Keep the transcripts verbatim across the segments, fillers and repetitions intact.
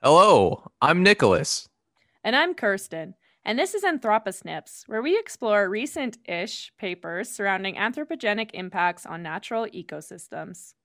Hello, I'm Nicholas. And I'm Kirsten, and this is Anthroposnips, where we explore recent ish papers surrounding anthropogenic impacts on natural ecosystems.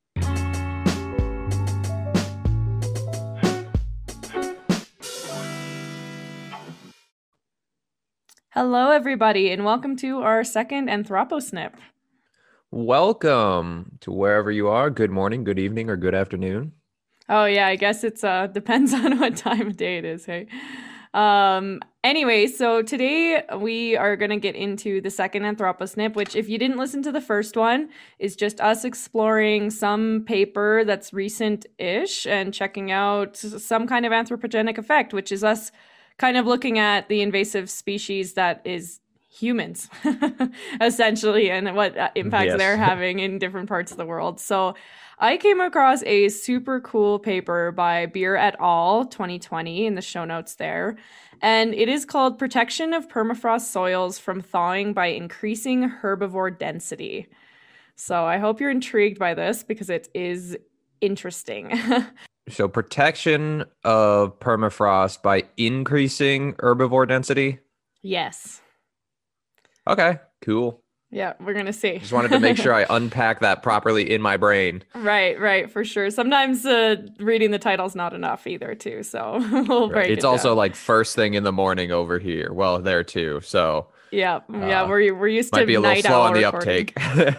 Hello, everybody, and welcome to our second Anthroposnip. Welcome to wherever you are. Good morning, good evening, or good afternoon. Oh, yeah, I guess it's uh depends on what time of day it is, hey? Um, anyway, so today we are going to get into the second Anthroposnip, which, if you didn't listen to the first one, is just us exploring some paper that's recent ish and checking out some kind of anthropogenic effect, which is us kind of looking at the invasive species that is humans, essentially, and what uh, impacts they're Yes. having in different parts of the world. So, I came across a super cool paper by Beer et al. twenty twenty in the show notes there. And it is called Protection of Permafrost Soils from Thawing by Increasing Herbivore Density. So I hope you're intrigued by this because it is interesting. So, protection of permafrost by increasing herbivore density. Yes. Okay, cool. Yeah, we're going to see. Just wanted to make sure I unpack that properly in my brain. Right, right, for sure. Sometimes uh, reading the title's not enough either, too. So we'll Right. break It's it also down. like first thing in the morning over here. Well, there too. So, Yeah, yeah, uh, we're we're used to might be a little night slow owl on the recording. uptake.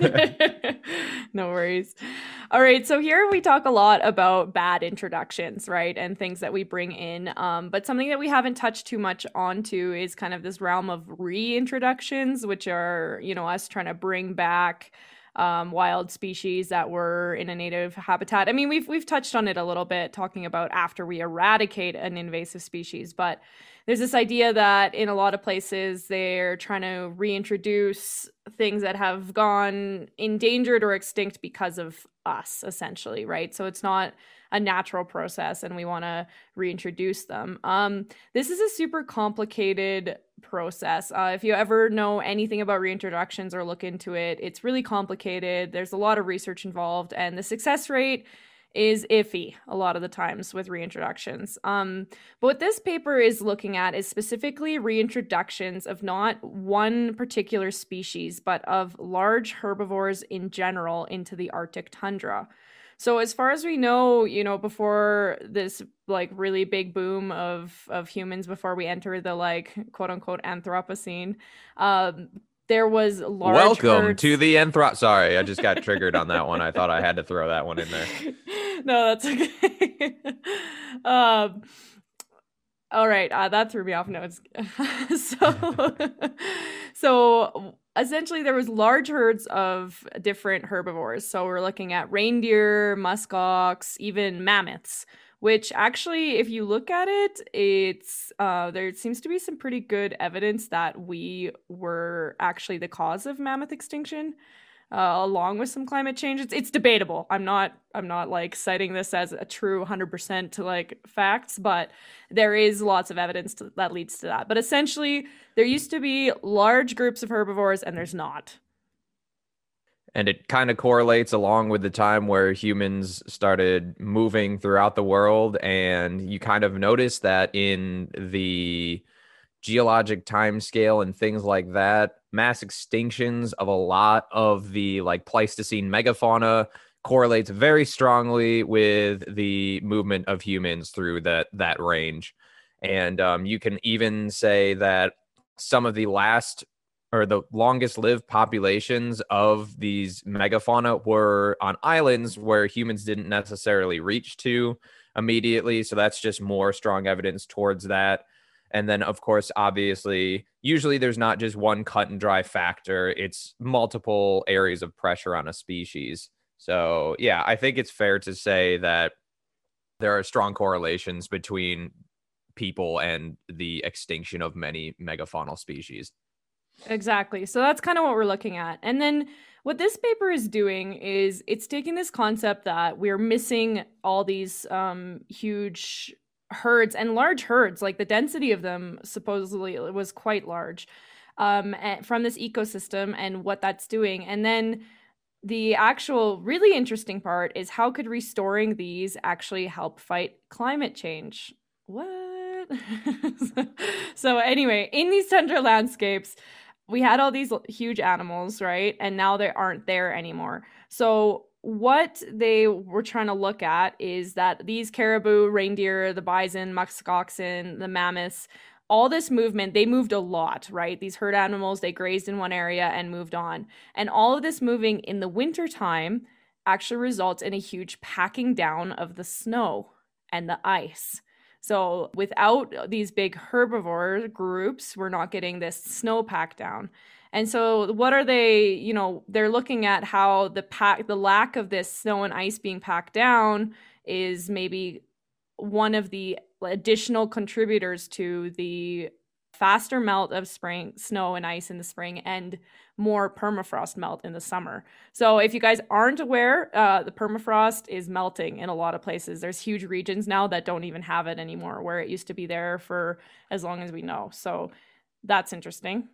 No worries. All right, so here we talk a lot about bad introductions, right? And things that we bring in. Um, but something that we haven't touched too much onto is kind of this realm of reintroductions, which are, you know, us trying to bring back um, wild species that were in a native habitat. I mean, we've we've touched on it a little bit, talking about after we eradicate an invasive species, but there's this idea that in a lot of places they're trying to reintroduce things that have gone endangered or extinct because of us, essentially, right? So it's not a natural process and we want to reintroduce them. Um, this is a super complicated process. Uh, if you ever know anything about reintroductions or look into it, it's really complicated. There's a lot of research involved, and the success rate is iffy a lot of the times with reintroductions. Um, but what this paper is looking at is specifically reintroductions of not one particular species, but of large herbivores in general into the Arctic tundra. So as far as we know, you know, before this like really big boom of of humans, before we enter the like quote unquote Anthropocene, um, there was large Welcome to herds. the Anthrop. Sorry, I just got triggered on that one. I thought I had to throw that one in there. No, that's okay. um, all right, uh, that threw me off notes. so, so essentially, there was large herds of different herbivores. So we're looking at reindeer, muskox, even mammoths. Which actually, if you look at it, it's uh, there seems to be some pretty good evidence that we were actually the cause of mammoth extinction uh, along with some climate change. It's it's debatable. I'm not I'm not like citing this as a true one hundred percent to like facts, but there is lots of evidence to, that leads to that. But essentially, there used to be large groups of herbivores, and there's not. And it kind of correlates along with the time where humans started moving throughout the world. And you kind of notice that in the geologic time scale and things like that, mass extinctions of a lot of the like Pleistocene megafauna correlates very strongly with the movement of humans through that that range. And um, you can even say that some of the last or the longest lived populations of these megafauna were on islands where humans didn't necessarily reach to immediately. So that's just more strong evidence towards that. And then, of course, obviously, usually there's not just one cut and dry factor, it's multiple areas of pressure on a species. So, yeah, I think it's fair to say that there are strong correlations between people and the extinction of many megafaunal species. Exactly. So that's kind of what we're looking at. And then what this paper is doing is it's taking this concept that we're missing all these um, huge herds and large herds, like the density of them supposedly was quite large um, from this ecosystem and what that's doing. And then the actual really interesting part is how could restoring these actually help fight climate change? what? So anyway, in these tundra landscapes, we had all these huge animals, right? And now they aren't there anymore. So what they were trying to look at is that these caribou, reindeer, the bison, musk oxen, the mammoths, all this movement, they moved a lot, right? These herd animals, they grazed in one area and moved on. And all of this moving in the wintertime actually results in a huge packing down of the snow and the ice. So without these big herbivore groups, we're not getting this snow pack down. And so what are they, you know, they're looking at how the pack, the lack of this snow and ice being packed down is maybe one of the additional contributors to the faster melt of spring snow and ice in the spring and more permafrost melt in the summer. So if you guys aren't aware, uh, the permafrost is melting in a lot of places. There's huge regions now that don't even have it anymore, where it used to be there for as long as we know. So that's interesting.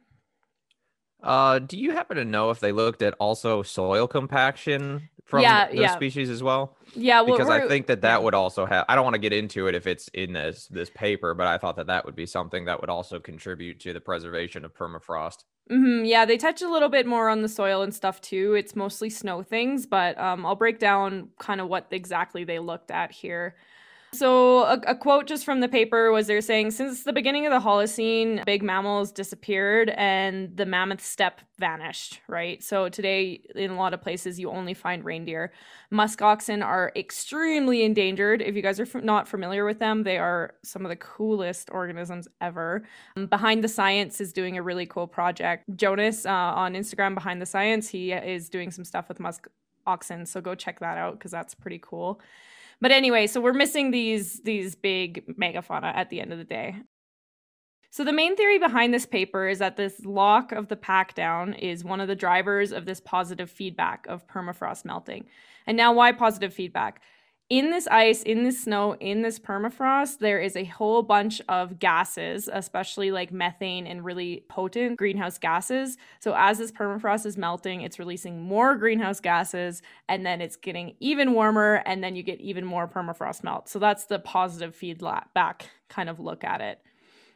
Uh, do you happen to know if they looked at also soil compaction from Yeah, those yeah. species as well? Yeah, well, Because I we're think that yeah. that would also have, I don't want to get into it if it's in this this paper, but I thought that that would be something that would also contribute to the preservation of permafrost. Mm-hmm. Yeah, they touch a little bit more on the soil and stuff too. It's mostly snow things, but um, I'll break down kind of what exactly they looked at here. So a, a quote just from the paper was they're saying, since the beginning of the Holocene, big mammals disappeared and the mammoth steppe vanished, right? So today, in a lot of places, you only find reindeer. Musk oxen are extremely endangered. If you guys are f- not familiar with them, they are some of the coolest organisms ever. Um, Behind the Science is doing a really cool project. Jonas uh, on Instagram, Behind the Science, he is doing some stuff with musk oxen. So go check that out because that's pretty cool. But anyway, so we're missing these these big megafauna at the end of the day. So the main theory behind this paper is that this lock of the pack down is one of the drivers of this positive feedback of permafrost melting. And now why positive feedback? In this ice, in this snow, in this permafrost, there is a whole bunch of gases, especially like methane and really potent greenhouse gases. So as this permafrost is melting, it's releasing more greenhouse gases, and then it's getting even warmer, and then you get even more permafrost melt. So that's the positive feedback kind of look at it.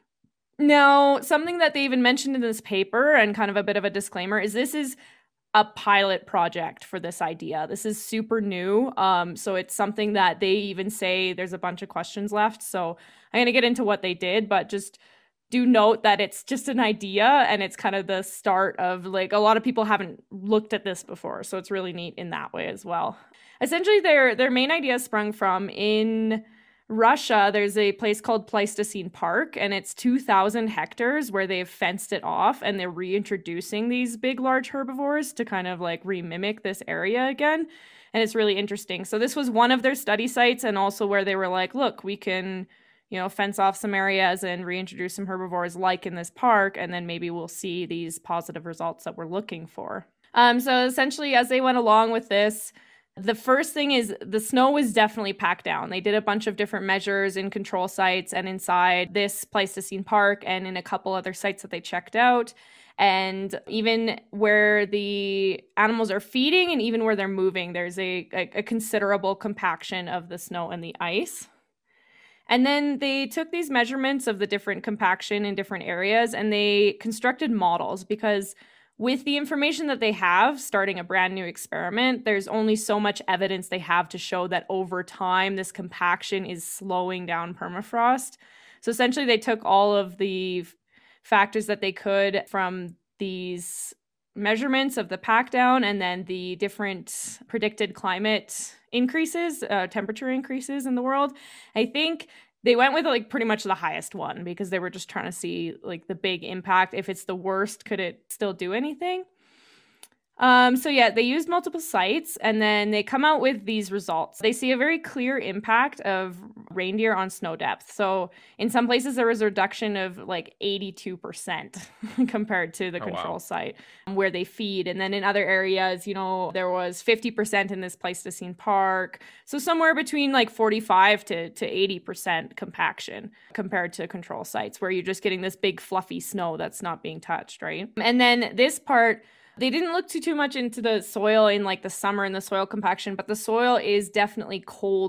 Now, something that they even mentioned in this paper and kind of a bit of a disclaimer is this is a pilot project for this idea. This is super new. Um, so it's something that they even say there's a bunch of questions left. So I'm going to get into what they did, but just do note that it's just an idea and it's kind of the start of like a lot of people haven't looked at this before. So it's really neat in that way as well. Essentially, their their main idea sprung from in Russia, there's a place called Pleistocene Park, and it's two thousand hectares where they've fenced it off and they're reintroducing these big, large herbivores to kind of like remimic this area again. And it's really interesting. So, this was one of their study sites, and also where they were like, look, we can, you know, fence off some areas and reintroduce some herbivores like in this park, and then maybe we'll see these positive results that we're looking for. Um, so, essentially, as they went along with this, the first thing is the snow was definitely packed down. They did a bunch of different measures in control sites and inside this Pleistocene Park and in a couple other sites that they checked out. And even where the animals are feeding and even where they're moving, there's a, a, a considerable compaction of the snow and the ice. And then they took these measurements of the different compaction in different areas and they constructed models because with the information that they have starting a brand new experiment, there's only so much evidence they have to show that over time this compaction is slowing down permafrost. So essentially they took all of the f- factors that they could from these measurements of the pack down and then the different predicted climate increases, uh, temperature increases in the world. I think they went with like pretty much the highest one because they were just trying to see like the big impact. If it's the worst, could it still do anything? Um, so yeah, they used multiple sites and then they come out with these results. They see a very clear impact of reindeer on snow depth. So in some places there was a reduction of like eighty-two percent compared to the Oh, control wow. site where they feed. And then in other areas, you know, there was fifty percent in this Pleistocene Park. So somewhere between like forty-five to, to eighty percent compaction compared to control sites where you're just getting this big fluffy snow that's not being touched, right? And then this part, they didn't look too, too much into the soil in like the summer and the soil compaction, but the soil is definitely colder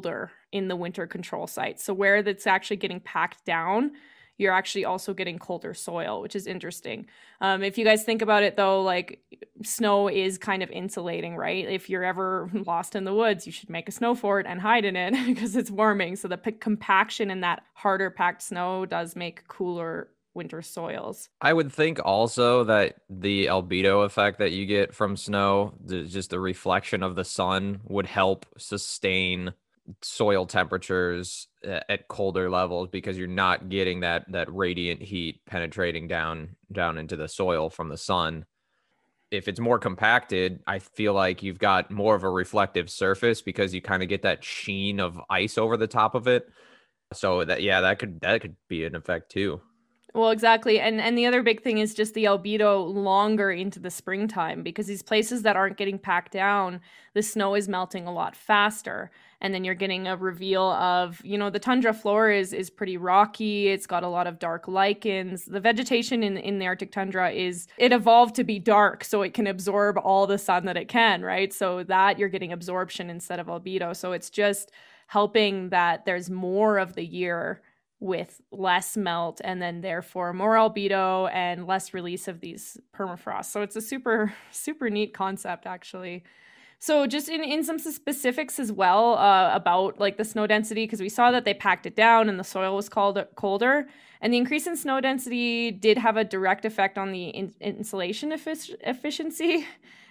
in the winter control site. So where that's actually getting packed down, you're actually also getting colder soil, which is interesting. Um, if you guys think about it, though, like snow is kind of insulating, right? If you're ever lost in the woods, you should make a snow fort and hide in it because it's warming. So the p- compaction in that harder packed snow does make cooler winter soils. I would think also that the albedo effect that you get from snow, the, just the reflection of the sun, would help sustain soil temperatures at colder levels because you're not getting that that radiant heat penetrating down down into the soil from the sun. If it's more compacted, I feel like you've got more of a reflective surface because you kind of get that sheen of ice over the top of it. So that yeah, that could that could be an effect too. Well, exactly. And and the other big thing is just the albedo longer into the springtime because these places that aren't getting packed down, the snow is melting a lot faster. And then you're getting a reveal of, you know, the tundra floor is is pretty rocky. It's got a lot of dark lichens. The vegetation in, in the Arctic tundra is, it evolved to be dark so it can absorb all the sun that it can, right? So that you're getting absorption instead of albedo. So it's just helping that there's more of the year with less melt and then therefore more albedo and less release of these permafrost. So it's a super, super neat concept, actually. So just in, in some specifics as well uh, about like the snow density, because we saw that they packed it down and the soil was called colder. And the increase in snow density did have a direct effect on the in- insulation effic- efficiency.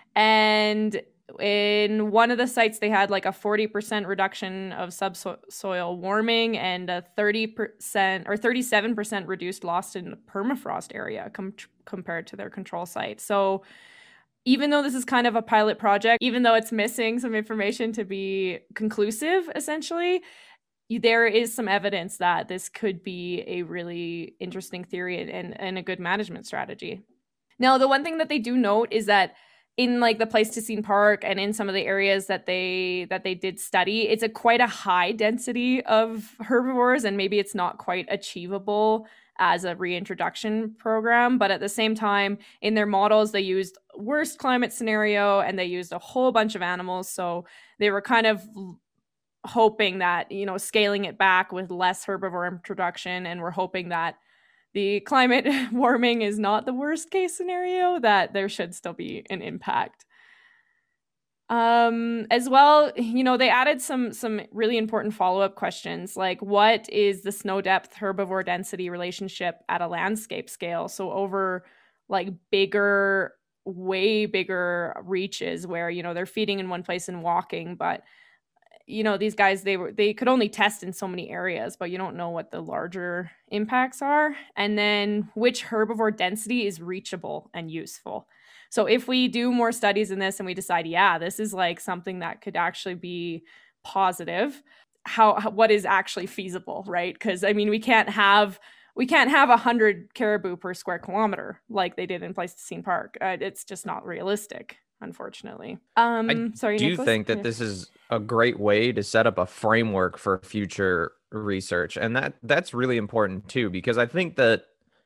And in one of the sites, they had like a forty percent reduction of subsoil warming and a thirty percent or thirty-seven percent reduced loss in the permafrost area com- compared to their control site. So even though this is kind of a pilot project, even though it's missing some information to be conclusive, essentially, there is some evidence that this could be a really interesting theory and, and a good management strategy. Now, the one thing that they do note is that in like the Pleistocene Park and in some of the areas that they that they did study, it's a quite a high density of herbivores, and maybe it's not quite achievable as a reintroduction program. But at the same time, in their models, they used worst climate scenario and they used a whole bunch of animals. So they were kind of hoping that, you know, scaling it back with less herbivore introduction, and we're hoping that the climate warming is not the worst case scenario, that there should still be an impact. Um, as well, you know, they added some some really important follow-up questions, like what is the snow depth herbivore density relationship at a landscape scale? So over like bigger, way bigger reaches where, you know, they're feeding in one place and walking, but you know, these guys, they were they could only test in so many areas, but you don't know what the larger impacts are. And then which herbivore density is reachable and useful. So if we do more studies in this and we decide, yeah, this is like something that could actually be positive, how, how what is actually feasible, right? Because I mean, we can't have we can't have a hundred caribou per square kilometer like they did in Pleistocene Park. Uh, it's just not realistic, unfortunately. Um, I sorry, do Nicholas? think that this is a great way to set up a framework for future research. And that that's really important too, because I think that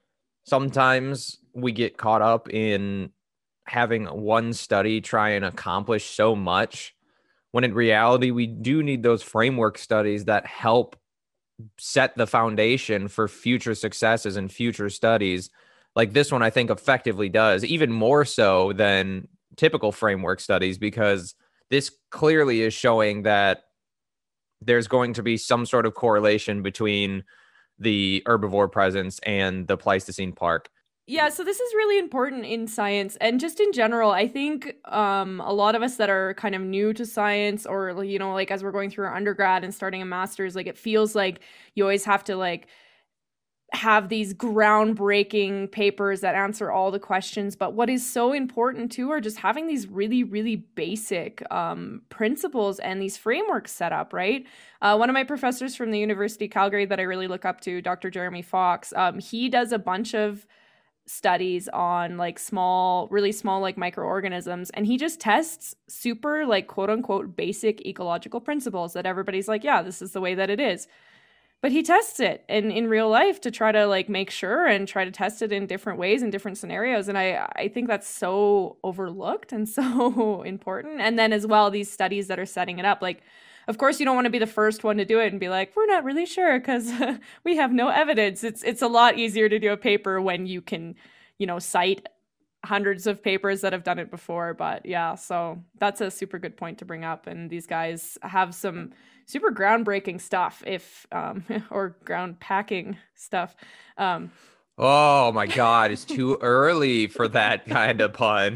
sometimes we get caught up in having one study try and accomplish so much, when in reality, we do need those framework studies that help set the foundation for future successes and future studies. Like this one, I think effectively does, even more so than typical framework studies, because this clearly is showing that there's going to be some sort of correlation between the herbivore presence and the Pleistocene Park. Yeah, so this is really important in science and just in general. I think um, a lot of us that are kind of new to science, or, you know, like as we're going through our undergrad and starting a master's, like it feels like you always have to like have these groundbreaking papers that answer all the questions. But what is so important too are just having these really, really basic um, principles and these frameworks set up, right? Uh, one of my professors from the University of Calgary that I really look up to, Doctor Jeremy Fox, um, he does a bunch of studies on like small, really small, like microorganisms. And he just tests super like quote unquote basic ecological principles that everybody's like, yeah, this is the way that it is. But he tests it in, in real life to try to like make sure and try to test it in different ways in different scenarios. And I, I think that's so overlooked and so important. And then as well, these studies that are setting it up, like of course, you don't want to be the first one to do it and be like, we're not really sure because we have no evidence. It's it's a lot easier to do a paper when you can, you know, cite hundreds of papers that have done it before. But yeah, so that's a super good point to bring up. And these guys have some super groundbreaking stuff, if um, or ground packing stuff. Um, Oh my God, it's too early for that kind of pun.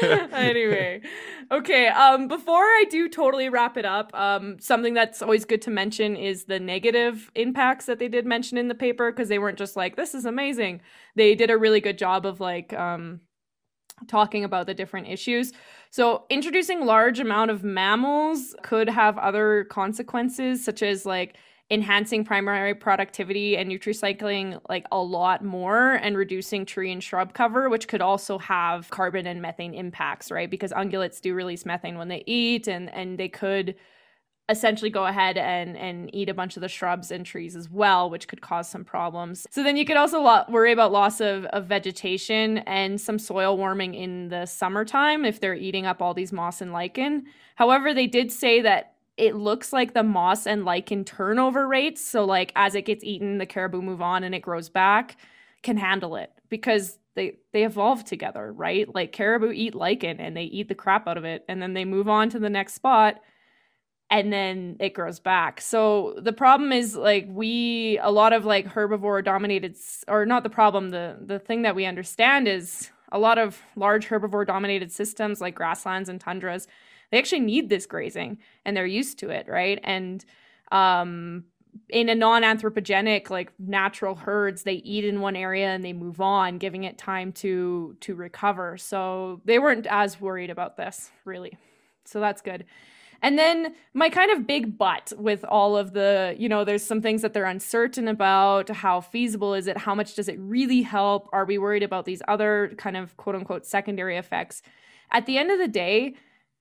Anyway, okay. Um, before I do totally wrap it up, um, something that's always good to mention is the negative impacts that they did mention in the paper, because they weren't just like, this is amazing. They did a really good job of like um, talking about the different issues. So introducing large amount of mammals could have other consequences, such as like enhancing primary productivity and nutricycling like a lot more, and reducing tree and shrub cover, which could also have carbon and methane impacts, right? Because ungulates do release methane when they eat, and and they could essentially go ahead and and eat a bunch of the shrubs and trees as well, which could cause some problems. So then you could also lo- worry about loss of, of vegetation and some soil warming in the summertime if they're eating up all these moss and lichen. However, they did say that it looks like the moss and lichen turnover rates, so like as it gets eaten, the caribou move on and it grows back, can handle it, because they they evolve together, right? Like caribou eat lichen and they eat the crap out of it, and then they move on to the next spot, and then it grows back. So the problem is like we a lot of like herbivore dominated, or not the problem, the the thing that we understand is a lot of large herbivore dominated systems like grasslands and tundras, they actually need this grazing and they're used to it, right? And um, in a non-anthropogenic, like natural herds, they eat in one area and they move on, giving it time to to recover. So they weren't as worried about this, really. So that's good. And then my kind of big but with all of the, you know, there's some things that they're uncertain about. How feasible is it? How much does it really help? Are we worried about these other kind of quote unquote secondary effects? At the end of the day,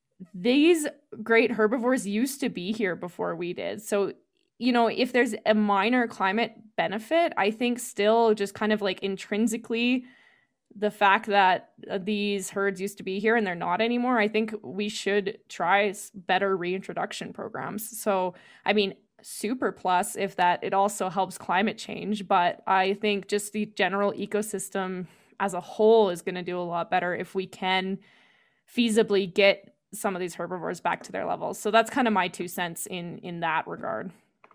these great herbivores used to be here before we did. So, you know, if there's a minor climate benefit, I think still just kind of like intrinsically the fact that these herds used to be here and they're not anymore, I think we should try better reintroduction programs. So, I mean, super plus if that it also helps climate change, but I think just the general ecosystem as a whole is going to do a lot better if we can feasibly get some of these herbivores back to their levels. So that's kind of my two cents in in that regard.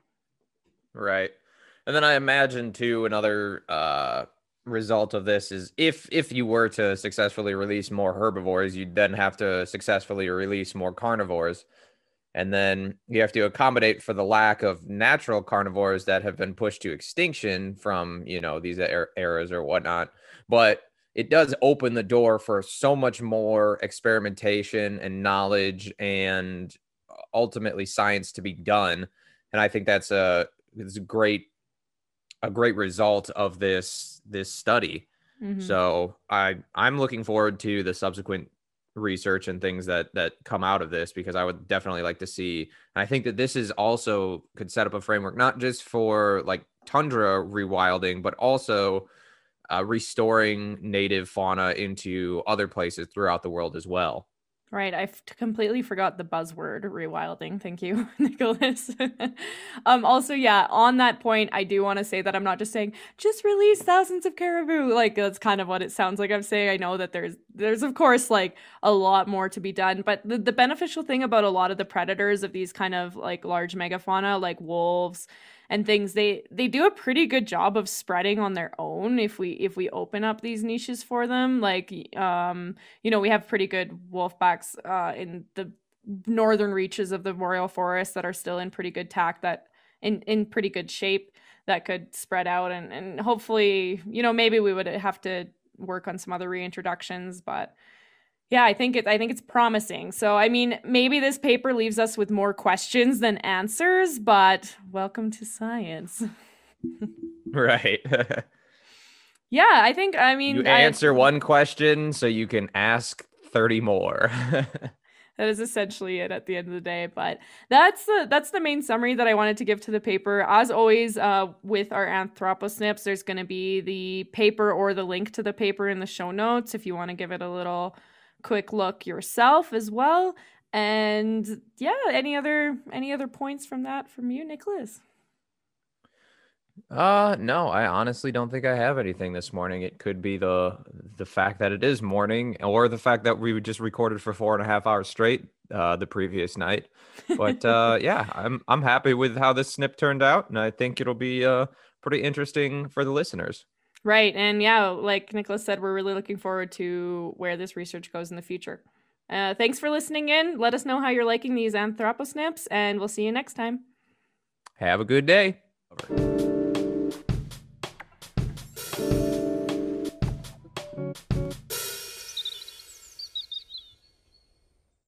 Right. And then I imagine too another uh result of this is if if you were to successfully release more herbivores, you'd then have to successfully release more carnivores. And then you have to accommodate for the lack of natural carnivores that have been pushed to extinction from, you know, these er- eras or whatnot. But it does open the door for so much more experimentation and knowledge and ultimately science to be done. And I think that's a, it's a great, a great result of this, this study. Mm-hmm. So I, I'm looking forward to the subsequent research and things that, that come out of this, because I would definitely like to see, and I think that this is also could set up a framework, not just for like tundra rewilding, but also Uh, restoring native fauna into other places throughout the world as well. Right. I completely forgot the buzzword rewilding. Thank you, Nicholas. um, also, yeah, on that point, I do want to say that I'm not just saying, just release thousands of caribou. Like, that's kind of what it sounds like I'm saying. I know that there's, there's of course, like a lot more to be done. But the, the beneficial thing about a lot of the predators of these kind of like large megafauna, like wolves and things, they they do a pretty good job of spreading on their own if we if we open up these niches for them. Like um you know, we have pretty good wolf backs uh in the northern reaches of the boreal forest that are still in pretty good tack, that in in pretty good shape, that could spread out, and and hopefully, you know, maybe we would have to work on some other reintroductions, but yeah, I think it. I think it's promising. So, I mean, maybe this paper leaves us with more questions than answers, but welcome to science. Right. Yeah, I think. I mean, you answer I, one question, so you can ask thirty more. That is essentially it at the end of the day. But that's the that's the main summary that I wanted to give to the paper. As always, uh, with our Anthroposnips, there's going to be the paper or the link to the paper in the show notes if you want to give it a little quick look yourself as well. And yeah, any other any other points from that from you, Nicholas? Uh, no, I honestly don't think I have anything this morning. It could be the the fact that it is morning, or the fact that we just recorded for four and a half hours straight uh the previous night. But uh yeah, I'm I'm happy with how this snip turned out, and I think it'll be uh pretty interesting for the listeners. Right. And yeah, like Nicholas said, we're really looking forward to where this research goes in the future. Uh, thanks for listening in. Let us know how you're liking these anthroposnips, and we'll see you next time. Have a good day. Over.